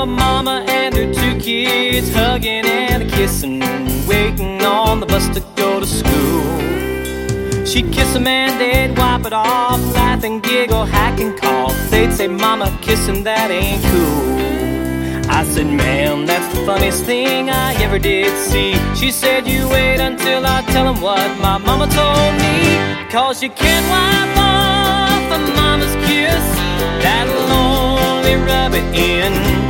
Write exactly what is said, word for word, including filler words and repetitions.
a mama and her two kids hugging and kissing, waiting on the bus to go to school. She'd kiss them and they'd wipe it off, laugh and giggle, hack and cough. They'd say, "Mama, kissing, that ain't cool." I said, "Ma'am, that's the funniest thing I ever did see." She said, "You wait until I tell them what my mama told me. 'Cause you can't wipe off a mama's kiss, that'll only rub it in.